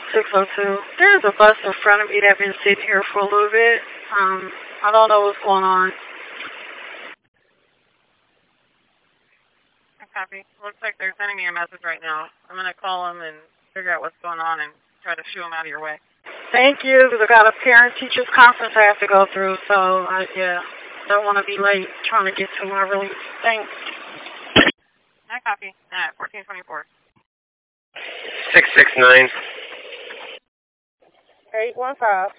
602. There's a bus in front of me that's been sitting here for a little bit. I don't know what's going on. Copy. Looks like they're sending me a message right now. I'm going to call them and figure out what's going on and try to shoo them out of your way. Thank you, because I got a parent-teachers conference I have to go through, so I don't want to be late trying to get to my release. Thanks. I copy. 1424. 669. 815.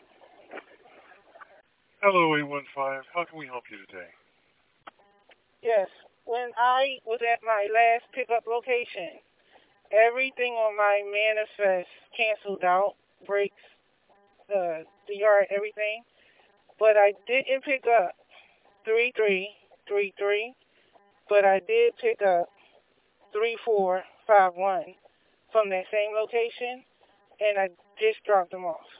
Hello, 815. How can we help you today? Yes. When I was at my last pickup location, everything on my manifest canceled out, brakes, the yard, everything. But I didn't pick up 3333, but I did pick up 3451 from that same location, and I just dropped them off.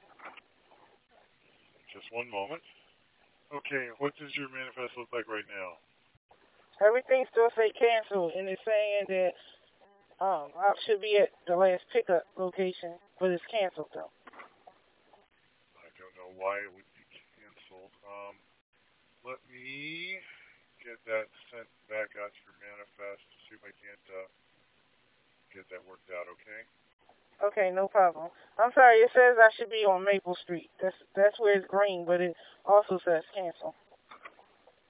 Just one moment. Okay, what does your manifest look like right now? Everything still say canceled, and it's saying that I should be at the last pickup location, but it's canceled though. I don't know why it would be canceled. Let me get that sent back out to your manifest to see if I can't get that worked out, okay? Okay, no problem. I'm sorry, it says I should be on Maple Street. That's where it's green, but it also says cancel.